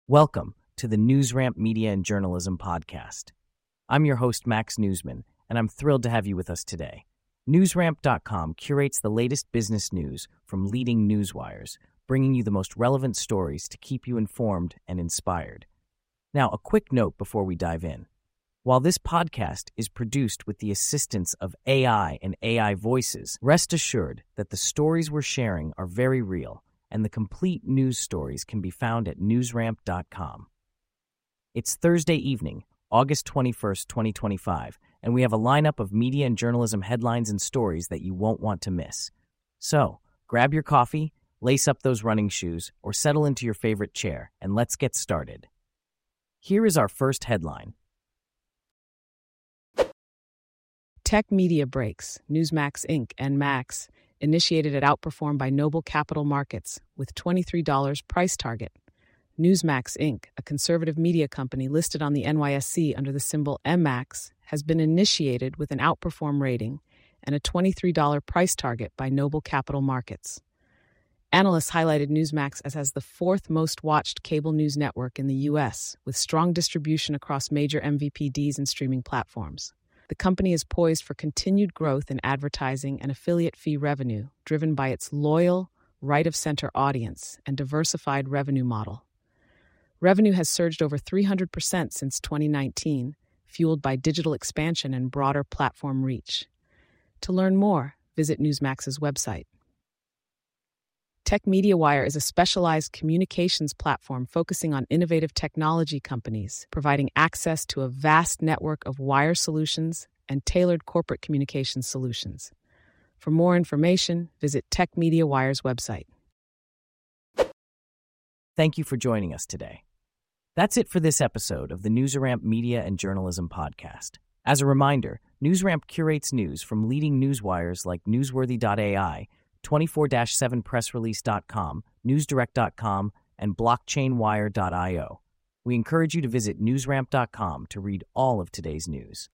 Welcome to the NewsRamp Media and Journalism Podcast. I'm your host, Max Newsman, and I'm thrilled to have you with us today. NewsRamp.com curates the latest business news from leading newswires, bringing you the most relevant stories to keep you informed and inspired. Now, a quick note before we dive in. While this podcast is produced with the assistance of AI and AI voices, rest assured that the stories we're sharing are very real, and the complete news stories can be found at newsramp.com. It's Thursday evening, August 21st, 2025, and we have a lineup of media and journalism headlines and stories that you won't want to miss. So, grab your coffee, lace up those running shoes, or settle into your favorite chair, and let's get started. Here is our first headline. Tech media breaks, Newsmax Inc. and Max, initiated at Outperform by Noble Capital Markets with $23 price target. Newsmax Inc., a conservative media company listed on the NYSE under the symbol MMAX, has been initiated with an Outperform rating and a $23 price target by Noble Capital Markets. Analysts highlighted Newsmax as the fourth most watched cable news network in the U.S., with strong distribution across major MVPDs and streaming platforms. The company is poised for continued growth in advertising and affiliate fee revenue, driven by its loyal, right-of-center audience and diversified revenue model. Revenue has surged over 300% since 2019, fueled by digital expansion and broader platform reach. To learn more, visit Newsmax's website. Tech MediaWire is a specialized communications platform focusing on innovative technology companies, providing access to a vast network of wire solutions and tailored corporate communications solutions. For more information, visit Tech MediaWire's website. Thank you for joining us today. That's it for this episode of the NewsRamp Media and Journalism Podcast. As a reminder, NewsRamp curates news from leading newswires like Newsworthy.ai, 24-7pressrelease.com, newsdirect.com, and blockchainwire.io. We encourage you to visit newsramp.com to read all of today's news.